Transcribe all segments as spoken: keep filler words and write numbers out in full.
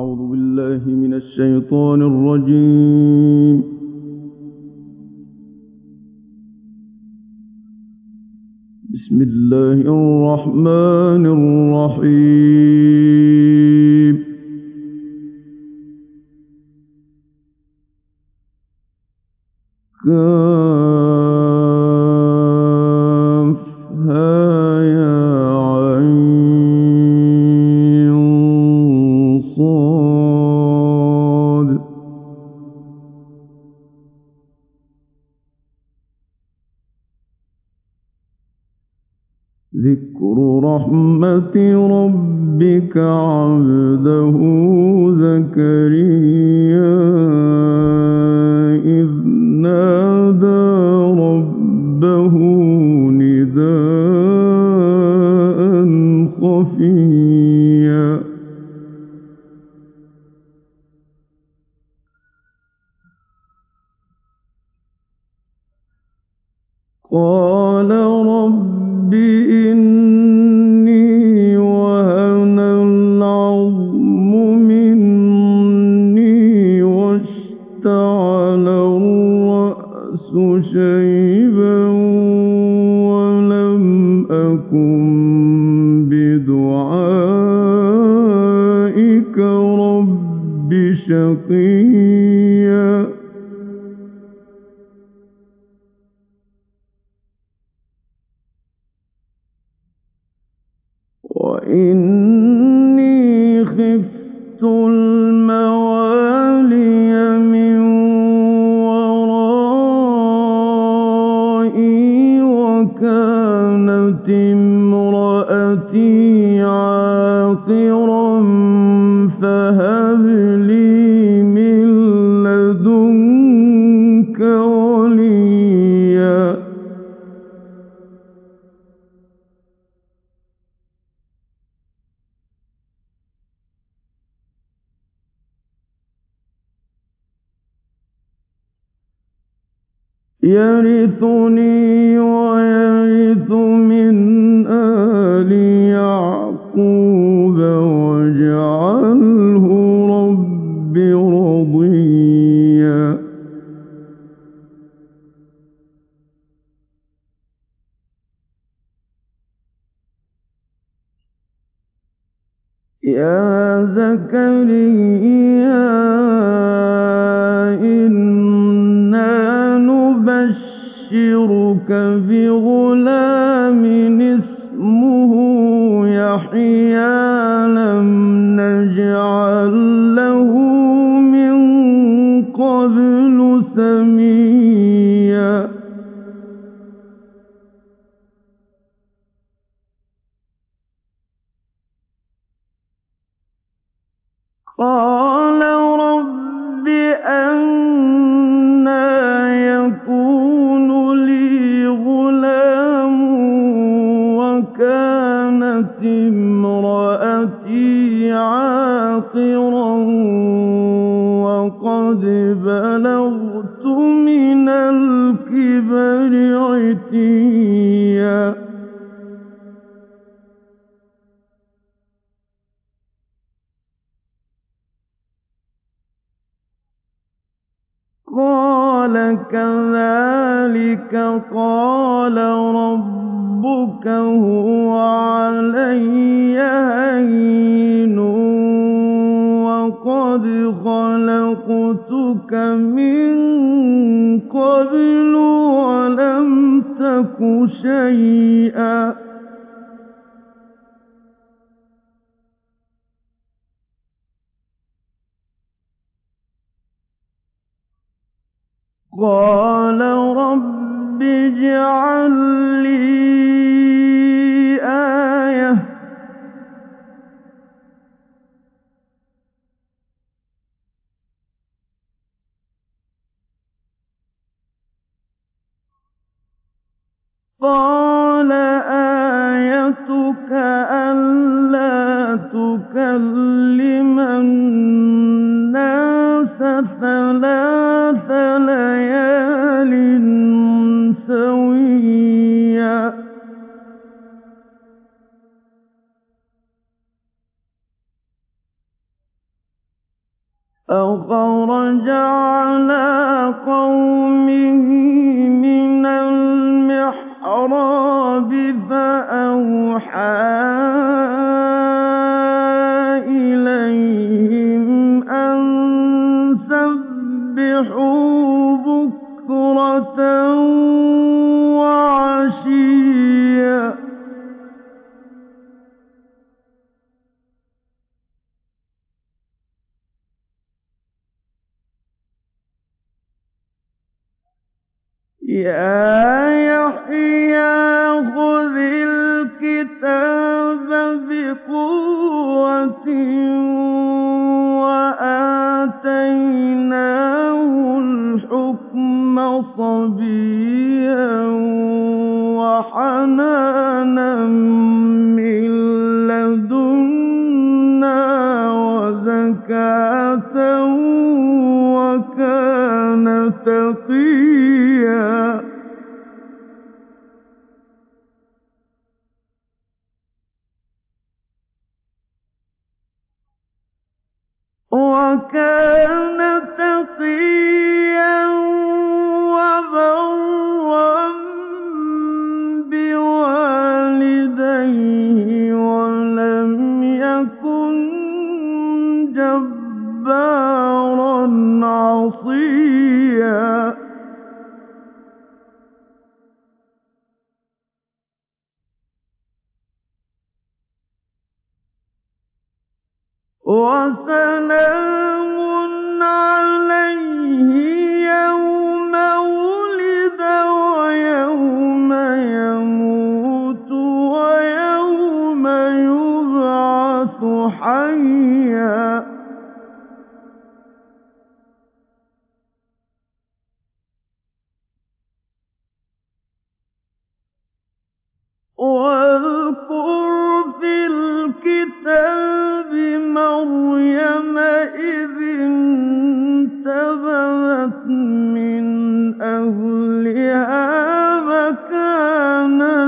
أعوذ بالله من الشيطان الرجيم. بسم الله الرحمن الرحيم. كافها يا عين صاد. ذكر رحمة ربك عبده زكريا إذ نادى ربه نداء خفيا. قال رب إني وهن العظم مني واشتعل الرأس شيبا ولم أكن بدعائك رب شقيا. وإني خفت الموالي من ورائي وكانت امرأتي عاقرا فهب لي من لدنك وليا. يرثني ويرث من آل يعقوب واجعله رب رضيا. يا زكريا إنا نبشرك بغلام اسمه يحيى لم نجعل له من قبل سميا. قال رب أنى يكون لي غلام وكانت امرأتي عاقرا وقد بلغت من الكبر عتيا. قال كذلك قال ربك هو علي هين وقد خلقتك من قبل ولم تك شيئا. قال رب اجعل لي آية قال آيتك ألا تكلم الناس ثلاث ليال سويا. فخرج على قومه من المحراب فأوحى إليهم أن سبحوا بكرة وعشيا يا يحيى خذ الكتاب بقوة وآتيناه الحكم صبيا وحنانا من لدنا وزكاة وكان تقيا وكان تقيا وبرا بوالديه ولم يكن جبارا عصيا وسلام عليه يوم ولد ويوم يموت ويوم يبعث حيا واذكر في الكتاب مريم إذ انتبذت من أهلها مكانا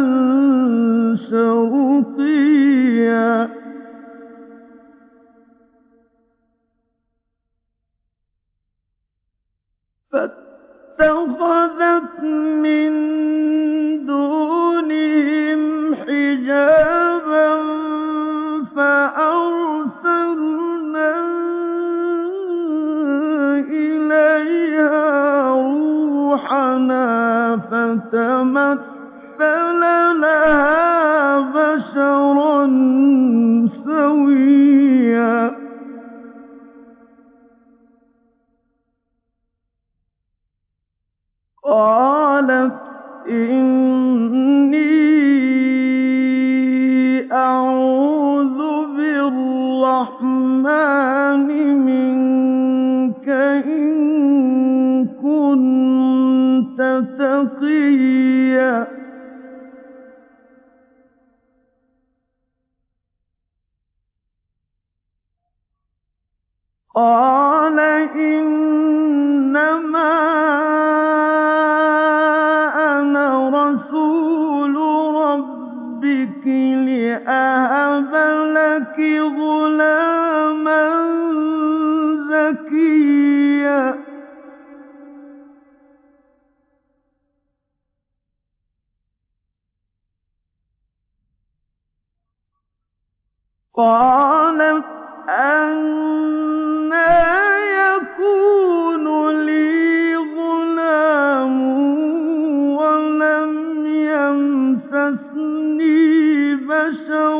شرقيا فاتخذت من دونهم حجابا فأرسلنا إليها روحنا فتمثل لها بشرا سويا قالت إني أعوذ بالرحمن منك إن كنت تقيا قال إنما أنا رسول ربك لأهب لك غلاما زكيا قالت أنى يكون لي غلام ولم يمسسني بشر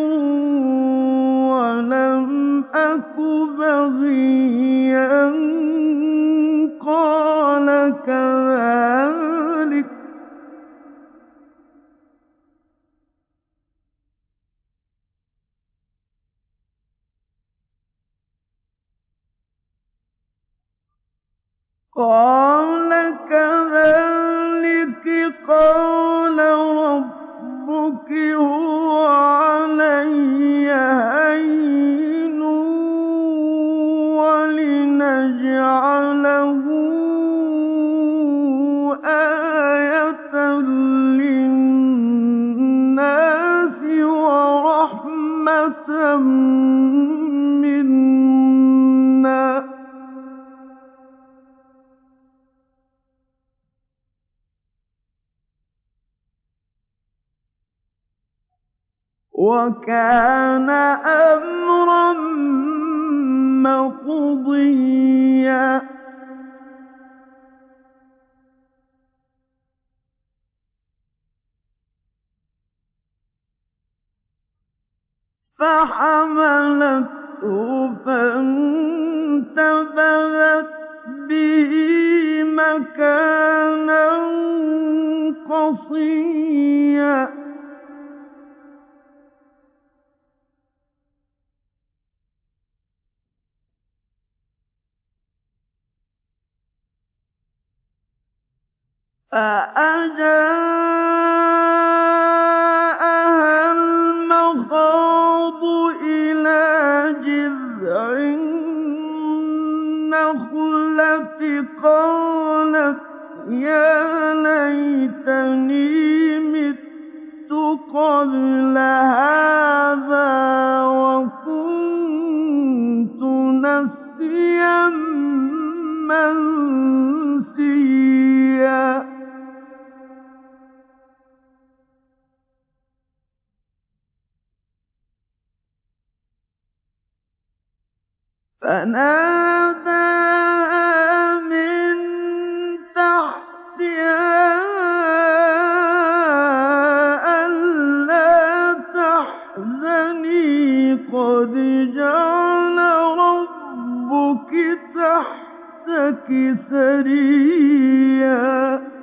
ولم أك بغيا قال كذلك قال كذلك قال ربك هو علي هين ولنجعله آية للناس ورحمة منا وَكَانَ أَمْرًا مَّقْضِيًّا فَحَمَلَتْهُ فَانتَبَذَتْ بِهِ مَكَانًا قَصِيًّا فَأَجَاءَهَا الْمَخَاضُ إِلَىٰ جِذْعِ النَّخْلَةِ قَالَتْ يَا لَيْتَنِي مِتُّ قَبْلَ هَٰذَا وَكُنتُ نَسْيًّا مَّنسِيًّا فَنَادَاهَا مِن تَحْتِهَا أَلَّا تَحْزَنِي قَدْ جَعَلَ رَبُّكِ تَحْتَكِ سَرِيًّا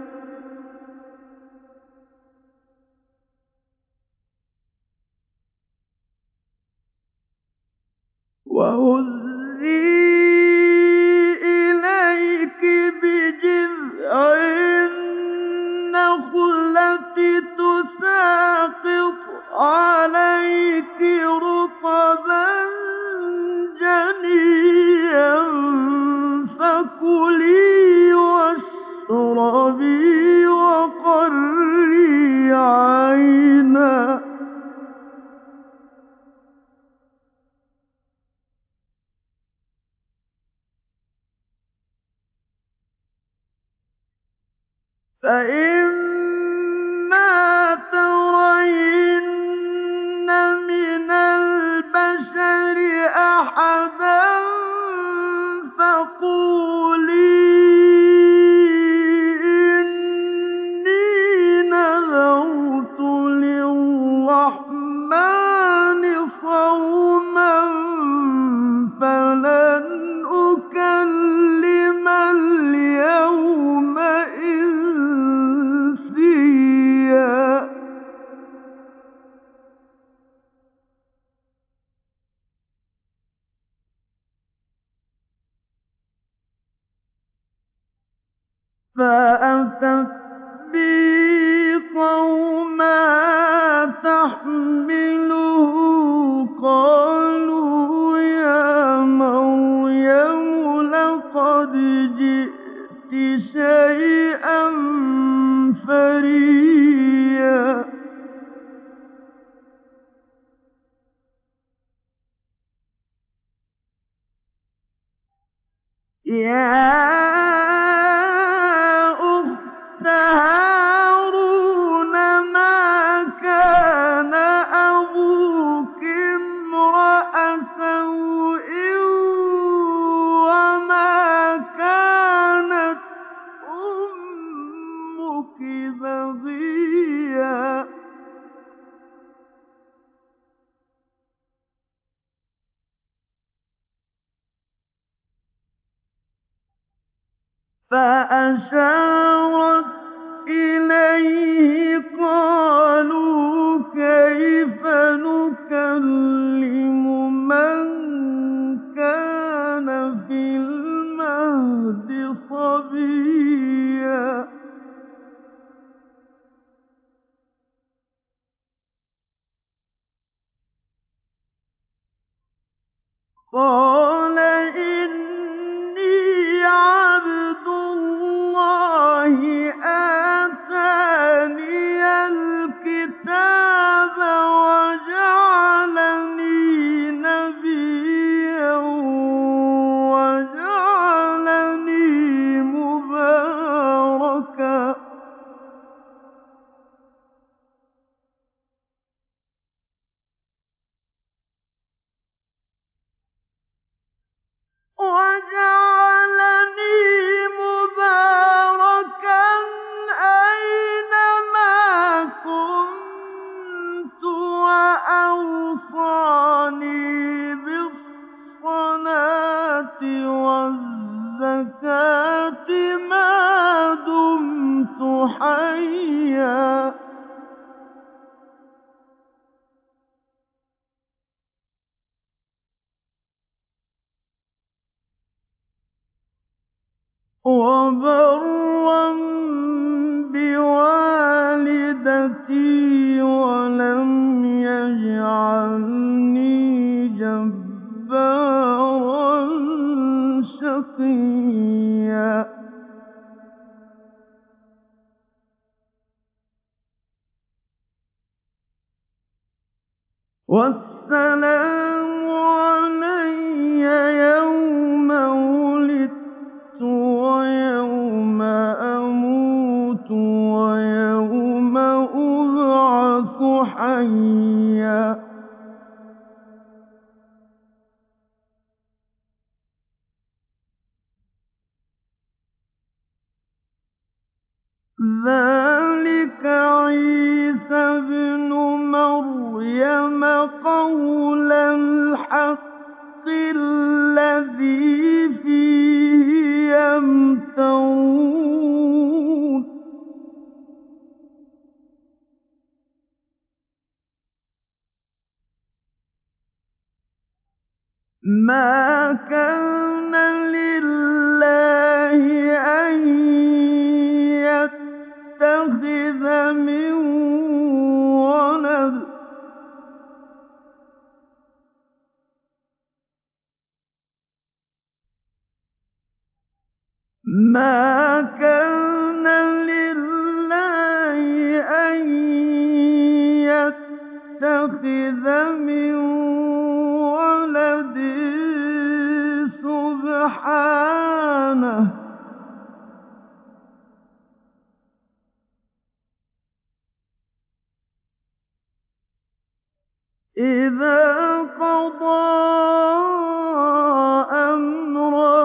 وَهُزِّي إِلَيْكِ بِجِذْعِ النَّخْلَةِ تُسَاقِطْ عَلَيْكِ رُطَبًا جَنِيًّا فَكُلِي وَاشْرَبِي وَقَرِّي عَيْنًا ۖ فَإِمَّا تَرَيِنَّ مِنَ الْبَشَرِ أَحَدًا فَقُولِي إِنِّي نَذَرْتُ لِلرَّحْمَٰنِ صَوْمًا فَلَنْ أُكَلِّمَ الْيَوْمَ إِنسِيًّا فَأَتَتْ بِهِ قَوْمَهَا تَحْمِلُهُ قَالُوا يَا مَرْيَمُ لَقَدْ جِئْتِ شَيْئًا فَرِيًّا يَا أُخْتَ هَارُونَ مَا كَانَ أَبُوكِ امْرَأَ سَوْءٍ وَمَا كَانَتْ أُمُّكِ بَغِيًّا فَأَشَارَتْ إِلَيْهِ قَالُوا كَيْفَ نُكَلِّمُ مَن كَانَ فِي الْمَهْدِ صَبِيًّا قَالَ إِنِّي عَبْدُ اللَّهِ آتَانِيَ الْكِتَابَ وَجَعَلَنِي الزَّكَاةِ مَا دُمْتُ حَيًّا وَبَرًّا بِوَالِدَتِي وَلَمْ يَجْعَلْنِي جَبَّارًا شَقِيًّا وَالسَّلَامُ عَلَيَّ يَوْمَ وُلِدتُّ وَيَوْمَ أَمُوتُ وَيَوْمَ أُبْعَثُ حَيًّا ذَٰلِكَ عِيسَى ابْنُ مَرْيَمَ قَوْلَ الْحَقِّ الَّذِي فِيهِ يَمْتَرُونَ مَا كَانَ لِلَّهِ أَن يَتَّخِذَ مِن وَلَدٍ ۖ مَا كَانَ لِلَّهِ أَن يَتَّخِذَ مِن وَلَدٍ ۖ سُبْحَانَهُ ۖ إِذَا قَضَىٰ أَمْرًا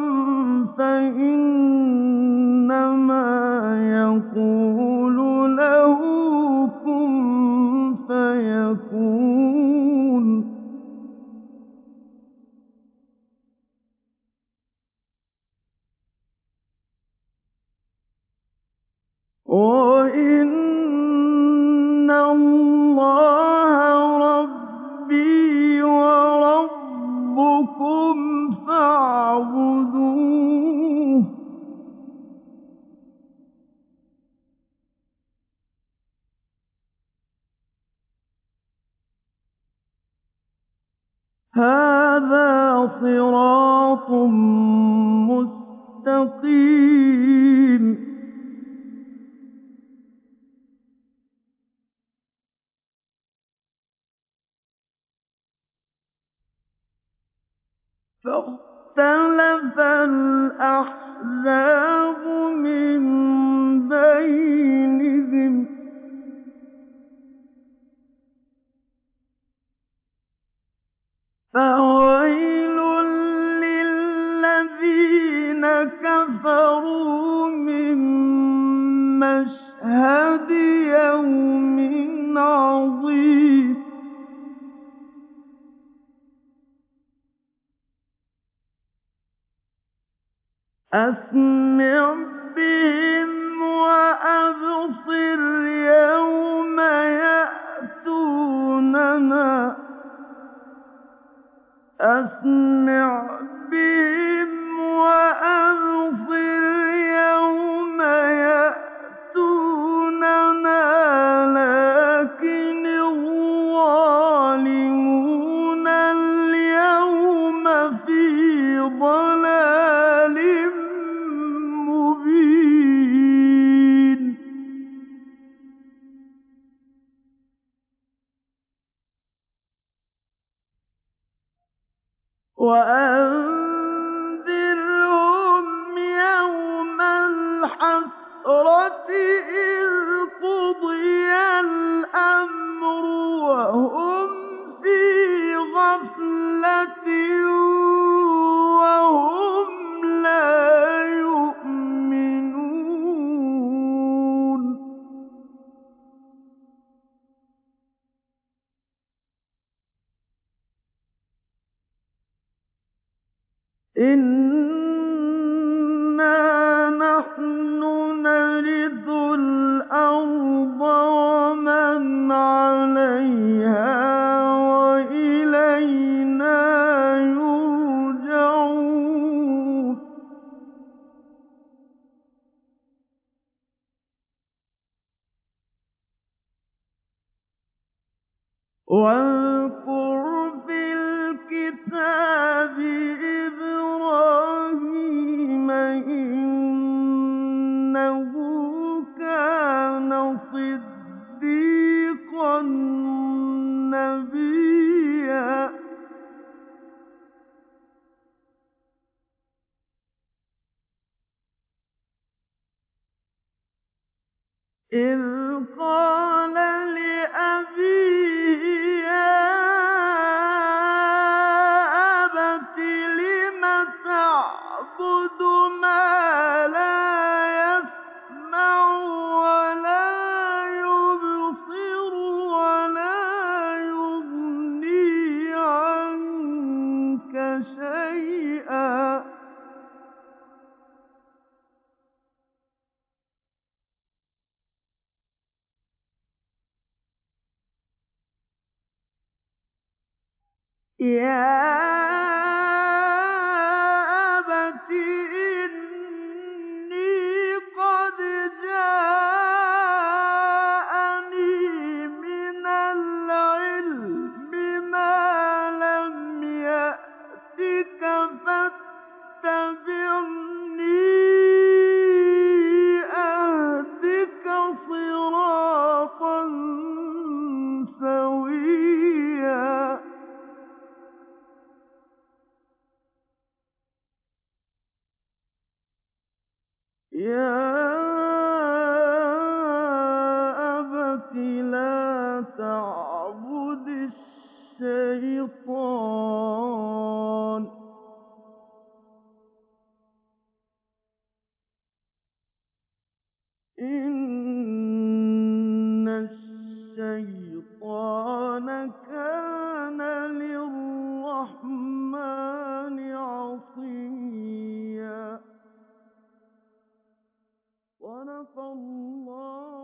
فَإِنَّمَا يَقُولُ لَهُ كُن فَيَكُونُ وَإِنَّ اللَّهَ رَبِّي وَرَبُّكُمْ فَاعْبُدُوهُ ۚ هَٰذَا صِرَاطٌ مُّسْتَقِيمٌ فَاخْتَلَفَ الْأَحْزَابُ مِن بَيْنِهِمْ ۖ فَوَيْلٌ لِّلَّذِينَ كَفَرُوا مِن مَّشْهَدِ يَوْمٍ عَظِيمٍ أَسْمِعْ بِهِمْ وَأَبْصِرْ يَوْمَ يَأْتُونَنَا أَسْمِعْ بِهِمْ وَأَبْصِرْ يَوْمَ يَأْتُونَنَا لَٰكِنِ الظَّالِمُونَ الْيَوْمَ فِي ضَلَالٍ مُّبِينٍ وَأَنذِرْهُمْ يَوْمَ الْحَسْرَةِ إِذْ قُضِيَ الْأَمْرُ وَهُمْ فِي غَفْلَةٍ وَهُمْ لَا يُؤْمِنُونَ إِنَّ واذكر في الكتاب إبراهيم إنه كان صديقا نبيا إذ قال لأبيه يا أبت لم تعبد ما لا يسمع ولا يبصر ولا يغني عنك شيئا يا أبت إني قد جاءني من العلم ما لم يأتك فاتبعني أهدك صراطا سويا يا أبت لا تعبد الشيطان إن الشيطان كان للرحمن عصيا صدق الله